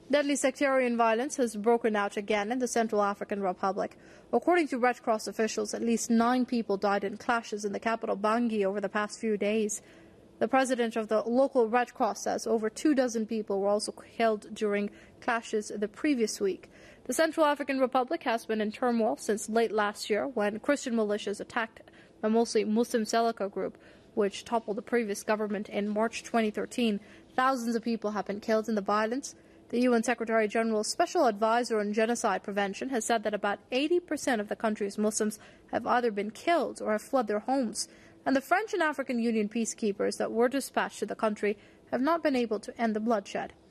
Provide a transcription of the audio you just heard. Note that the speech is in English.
Deadly sectarian violence has broken out again in the Central African Republic. According to Red Cross officials, at least 9 people died in clashes in the capital Bangui over the past few days. The president of the local Red Cross says over 24 people were also killed during clashes the previous week. The Central African Republic has been in turmoil since late last year when Christian militias attacked a mostly Muslim Seleka group, which toppled the previous government in March 2013. Thousands of people have been killed in the violence. The UN Secretary General's Special Advisor on Genocide Prevention has said that about 80% of the country's Muslims have either been killed or have fled their homes, and the French and African Union peacekeepers that were dispatched to the country have not been able to end the bloodshed.